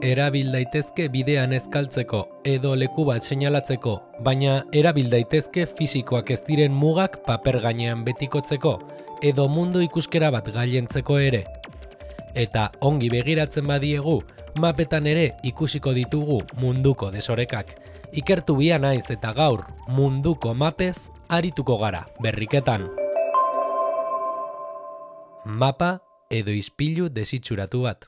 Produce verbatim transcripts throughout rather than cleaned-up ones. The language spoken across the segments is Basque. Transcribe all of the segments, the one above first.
erabil daitezke bidean eskaltzeko edo leku bat seinalatzeko, baina erabil daitezke fisikoak ez diren mugak paper gainean betikotzeko edo mundu ikuskera bat gailentzeko ere. Eta ongi begiratzen badiegu, mapetan ere ikusiko ditugu munduko desorekak. Ikertu bia naiz eta gaur munduko mapez arituko gara berriketan. Mapa edo ispilu desitxuratu bat.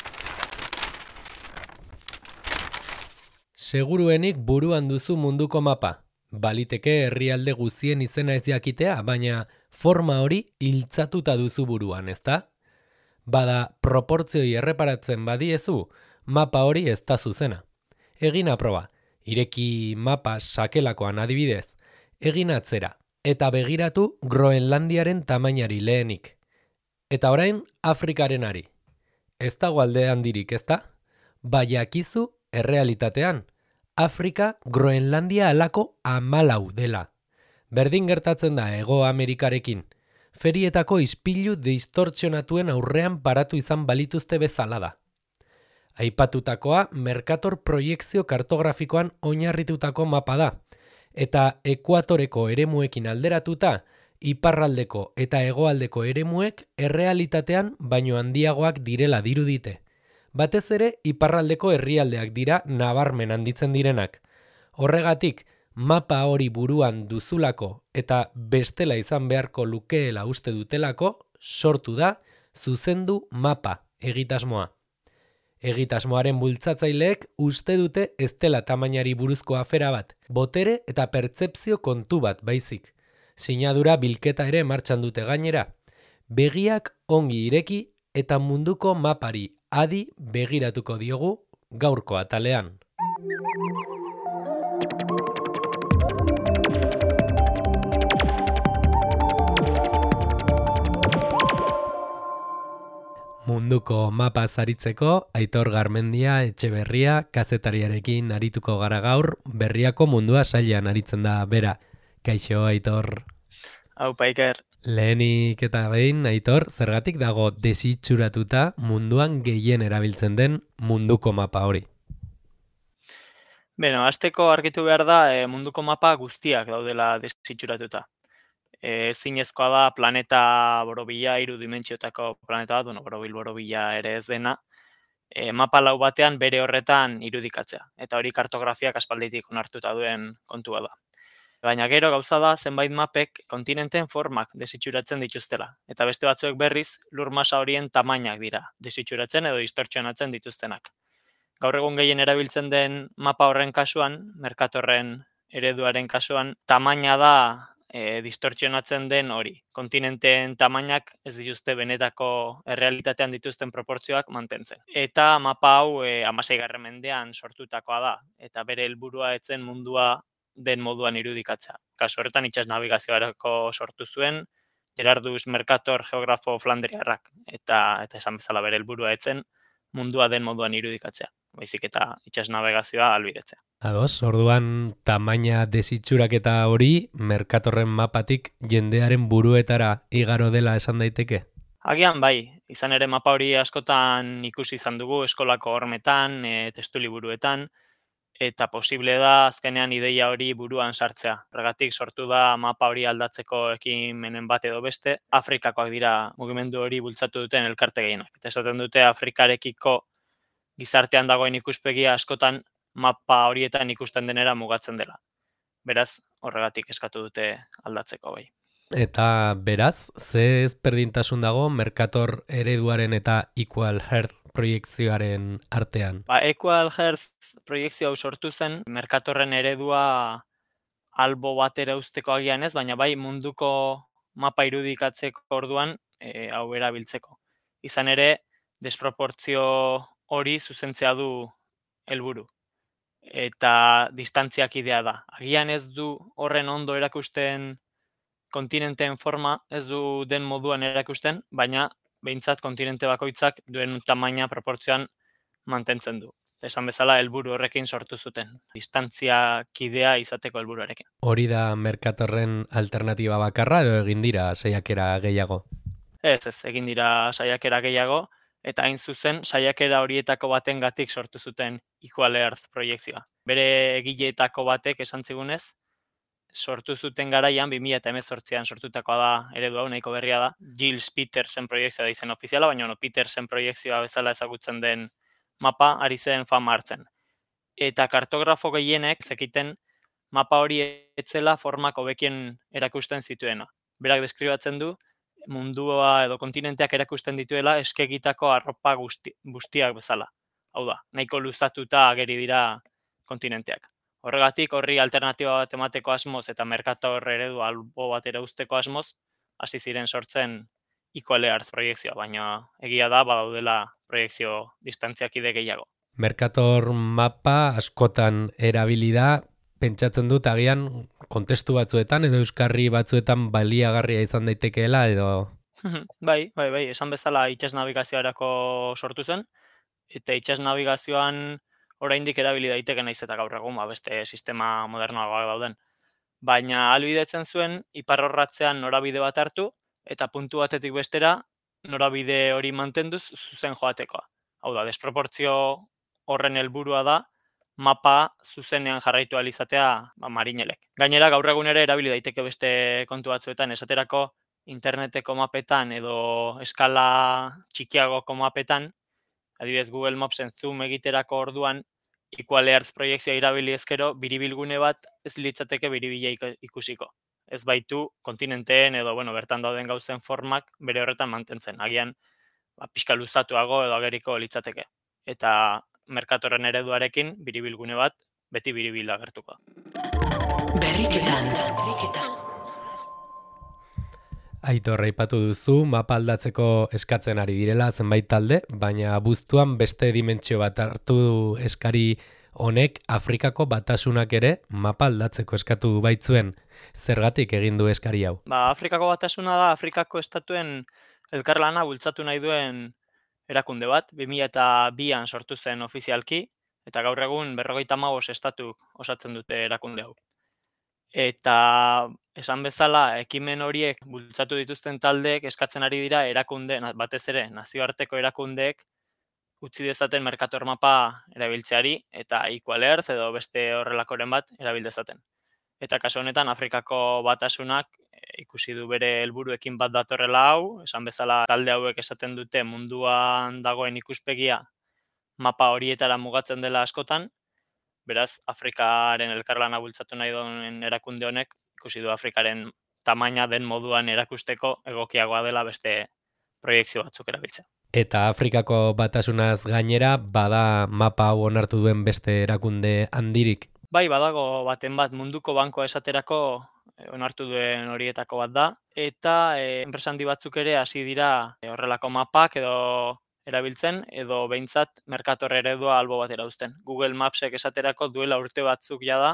Seguruenik buruan duzu munduko mapa. Baliteke herrialde guzien izena ez jakitea, baina forma hori hiltzatuta duzu buruan, ezta? Bada proportzioi erreparatzen badiezu, mapa hori ez da zuzena. Egin aproba, ireki mapa sakelakoan adibidez, egin atzera, eta begiratu Groenlandiaren tamainari lehenik. Eta orain Afrikarenari. Ez dago alde handirik, ezta? Baiakizu errealitatean, Afrika Groenlandia alako hamalau dela. Berdin gertatzen da Hego Amerikarekin. Ferietako ispilu distortzionatuen aurrean paratu izan balituzte bezala da. Aipatutakoa Mercator proiekzio kartografikoan oinarritutako mapa da, eta ekuatoreko eremuekin alderatuta, iparraldeko eta hegoaldeko eremuek errealitatean baino handiagoak direla dirudite. Batez ere, iparraldeko herrialdeak dira nabarmen handitzen direnak. Horregatik, mapa hori buruan duzulako eta bestela izan beharko lukeela uste dutelako, sortu da zuzendu mapa egitasmoa. Egitasmoaren bultzatzaileek uste dute ez dela tamainari buruzko afera bat, botere eta pertzepzio kontu bat baizik. Sinadura bilketa ere martxan dute gainera. Begiak ongi ireki eta munduko mapari adi begiratuko diogu gaurko atalean. Munduko mapa zaritzeko, Aitor Garmendia Etxeberria kazetariarekin arituko gara gaur, berriako mundua sailean aritzen da bera. Kaixo, Aitor. Aupa, Iker. Lehenik eta behin, Aitor, zergatik dago desitxuratuta munduan gehien erabiltzen den munduko mapa hori? Beno, hasteko argitu behar da e, munduko mapa guztiak daudela desitxuratuta. E, zinezkoa da planeta borobila, hiru dimentsiotako planeta bat, bueno, borobil borobila ere ez dena, e, mapa lau batean bere horretan irudikatzea. Eta hori kartografiak aspalditik onartuta duen kontua da. Baina gero gauza da zenbait mapek kontinenteen formak desitxuratzen dituztela. Eta beste batzuek berriz lur masa horien tamainak dira desitxuratzen edo distortzionatzen dituztenak. Gaur egun gehien erabiltzen den mapa horren kasuan, Mercatorren ereduaren kasuan, tamaina da e, distortzionatzen den hori. Kontinenteen tamainak ez dituzte benetako errealitatean dituzten proportzioak mantentzen. Eta mapa hau e, hamaseigarren mendean sortutakoa da. Eta bere helburua etzen mundua den moduan irudikatzea. Kasu horretan itsas nabigaziorako sortu zuen Gerardus Mercator geografo flandriarrak. Eta, eta esan bezala bere helburua etzen mundua den moduan irudikatzea. Baizik eta itsas navegazioa ahalbidetzea. Ados, orduan tamaina desitxuraketa hori Mercatorren mapatik jendearen buruetara igaro dela esan daiteke? Agian bai, izan ere mapa hori askotan ikusi izan dugu eskolako hormetan, e, testu liburuetan, eta posible da azkenean ideia hori buruan sartzea. Horregatik sortu da mapa hori aldatzeko ekimenen bat edo beste, Afrikakoak dira mugimendu hori bultzatu duten elkarte gehienak. Eta esaten dute Afrikarekiko gizartean dagoen ikuspegia askotan mapa horietan ikusten denera mugatzen dela. Beraz, horregatik eskatu dute aldatzeko bai. Eta beraz, ze ezberdintasun dago Mercator ereduaren eta Equal Earth proiekzioaren artean? Ba, Equal Earth proiekzio hau sortu zen, Mercatorren eredua albo batera usteko agian ez, baina bai munduko mapa irudikatzeko orduan e, hau erabiltzeko. Izan ere, desproportzio hori zuzentzea du helburu. Eta distantziak idea da. Agian ez du horren ondo erakusten kontinenteen forma, ez du den moduan erakusten, baina behintzat kontinente bakoitzak duen tamaina proportzioan mantentzen du. Esan bezala helburu horrekin sortu zuten. Distantzia kidea izateko helburuarekin. Hori da Mercatorren alternatiba bakarra edo egin dira saiakera gehiago? Ez, ez, egin dira saiakera gehiago, eta hain zuzen saiakera horietako batengatik sortu zuten Equal Earth proiektzioa. Bere egileetako batek esan zigunez, sortu zuten garaian bi mila hemezortzian sortutakoa da eredu hau, nahiko berria da. Giles Petersen proiektzioa da izen ofiziala, baina no, Petersen proiektzioa bezala ezagutzen den mapa ari zen fama hartzen. Eta kartografo gehienek zekiten mapa hori etzela formak hobekien erakusten zituena. Berak deskribatzen du mundua edo kontinenteak erakusten dituela eskegitako arropa guzti, guztiak bezala. Hau da, nahiko luzatuta ageri dira kontinenteak. Horregatik horri alternatiba bat emateko asmoz eta Mercator eredu albo batera usteko asmoz, hasi ziren sortzen Equal Earth proiektzioa, baina egia da badaudela proiektzio distantziakide gehiago. Mercator mapa askotan erabili da, pentsatzen dut agian kontestu batzuetan edo euskarri batzuetan baliagarria izan daitekeela edo... bai, bai, bai, esan bezala itsas nabigazioarako sortu zen, eta itsas nabigazioan oraindik erabili daiteke naiz eta gaur egun ba, beste sistema modernoagoak dauden. Baina ahalbidetzen zuen iparrorratzean norabide bat hartu eta puntu batetik bestera norabide hori mantenduz zuzen joatekoa. Hau da, desproportzio horren helburua da mapa zuzenean jarraitu ahal izatea ba, marinelek. Gainera gaur egun ere erabili daiteke beste kontu batzuetan, esaterako interneteko mapetan edo eskala txikiagoko mapetan, adibidez Google Mapsen zoom egiterako orduan, Equal Earth proiektzioa erabili ezkero, biribilgune bat ez litzateke biribila ikusiko. Ez baitu kontinenteen edo bueno, bertan dauden gauzen formak bere horretan mantentzen. Agian ba, pixka luzatuago edo ageriko litzateke. Eta Mercatorren ereduarekin biribilgune bat beti biribil agertuko. Berriketan, berriketan. Aitor, aipatu duzu, mapa aldatzeko eskatzen ari direla zenbait talde, baina abuztuan beste dimentsio bat hartu eskari honek Afrikako batasunak ere mapa aldatzeko eskatu baitzuen. Zergatik egin du eskari hau? Ba, Afrikako batasuna da Afrikako estatuen elkarlana bultzatu nahi duen erakunde bat, bi mila bian sortu zen ofizialki, eta gaur egun berrogeita hamabost estatuk osatzen dute erakunde hau. Eta esan bezala, ekimen horiek bultzatu dituzten taldeek eskatzen ari dira erakunde, batez ere, nazioarteko erakundeek utzi dezaten Mercator mapa erabiltzeari eta Equal Earth edo beste horrelakoren bat erabil dezaten. Eta kasu honetan Afrikako batasunak ikusi du bere helburuekin bat datorrela hau, esan bezala talde hauek esaten dute munduan dagoen ikuspegia mapa horietara mugatzen dela askotan, beraz Afrikaren elkarlana bultzatu nahi duen erakunde honek ikusi du Afrikaren tamaina den moduan erakusteko egokiagoa dela beste proiektzio batzuk erabiltzea. Eta Afrikako batasunaz gainera, bada mapa hau onartu duen beste erakunde handirik? Bai, badago baten bat munduko bankoa esaterako onartu duen horietako bat da, eta e, enpresa handi batzuk ere hasi dira e, horrelako mapak edo erabiltzen, edo behintzat Mercator eredua albo batera uzten. Google Mapsek esaterako duela urte batzuk jada,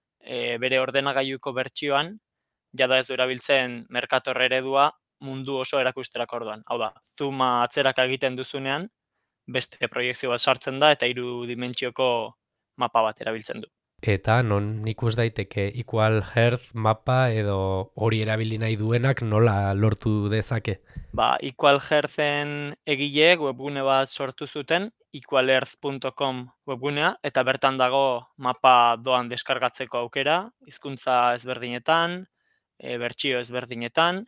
e, bere ordenagailuko bertsioan, jada ez du erabiltzen Mercator eredua mundu oso erakusterako orduan. Hau da, zooma atzeraka egiten duzunean, beste proiektzio bat sartzen da eta hiru dimentsioko mapa bat erabiltzen du. Eta non ikus daiteke Equal Earth mapa edo hori erabili nahi duenak nola lortu dezake? Ba, Equal Earthen egileek webgune bat sortu zuten, equal earth punto com webgunea, eta bertan dago mapa doan deskargatzeko aukera, hizkuntza ezberdinetan, e, bertsio ezberdinetan,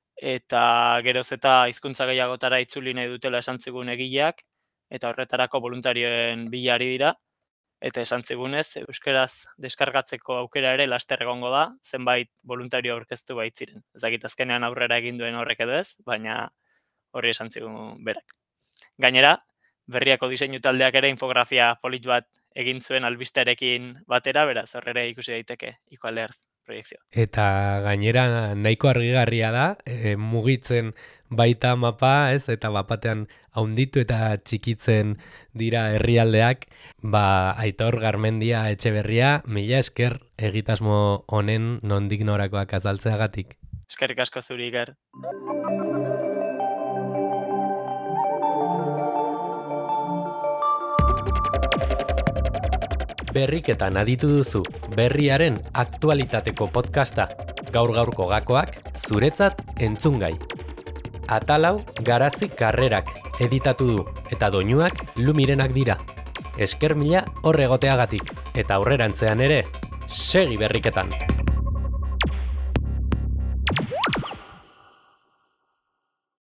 eta geroz eta hizkuntza gehiagotara itzuli nahi dutela esan zigun egileak, eta horretarako voluntarioen bila ari dira, eta esan zigunez, euskeraz deskargatzeko aukera ere laster egongo da, zenbait voluntario aurkeztu baitziren. Ez dakit azkenean aurrera egin duen horrek edo ez, baina horri esan zigun berak. Gainera, berriako diseinu taldeak ere infografia polit bat egin zuen albistearekin batera, beraz horrere ikusi daiteke Equal Earth proiektzioa. Eta gainera nahiko argigarria da, e, mugitzen baita mapa, ez, eta bapatean haunditu eta txikitzen dira herrialdeak, ba Aitor Garmendia Etxeberria, mila esker egitasmo honen nondik norakoak azaltzeagatik. Eskerrik asko zuri, Iker. Berriketan aditu duzu, berriaren aktualitateko podcasta, gaur gaurko gakoak zuretzat entzungai. Atalau Garazi Karrerak editatu du, eta doinuak Lumirenak dira. Esker mila hor egoteagatik, eta aurrerantzean ere, segi berriketan!